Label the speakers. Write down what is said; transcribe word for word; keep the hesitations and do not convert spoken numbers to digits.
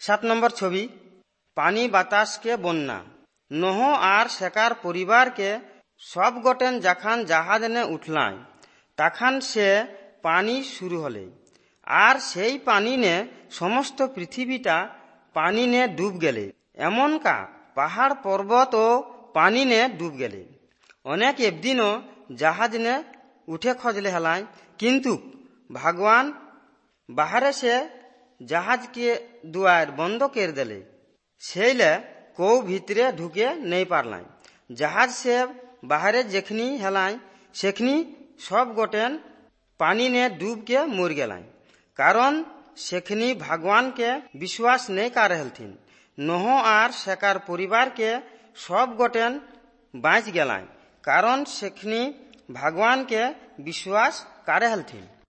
Speaker 1: সাত নম্বর ছবি, পানি বাতাসকে বন্যা। নোহ আর সেকার পরিবারকে সব গটেন যখন জাহাজ নে উঠলাই তখন সে পানি শুরু হলে, আর সেই পানি নে সমস্ত পৃথিবীটা পানি নে ডুব গেলে। এমন কা পাহাড় পর্বত ও পানি নে ডুব গেলে। অনেক এদিনও জাহাজ নে উঠে খোঁজলে হেলায়, কিন্তু ভগবান বাহারে সে জাহাজকে দুয়ার বন্ধ করে দিলে। সেইলে কেউ ভিতরে ঢুকে নেই পারলাই। জাহাজ সে বাহারে যেখনি হেলায় সেখনি সব গোটেন পানি নে ডুব के মর গেলাই, কারণ সেখনি ভগবানকে বিশ্বাস নেই করে হেলথিন। নোহ আর সেকার পরিবারকে সব গোটেন বাঁচ গেলাই, কারণ সেখনি ভগবানকে বিশ্বাস করে হেলথিন।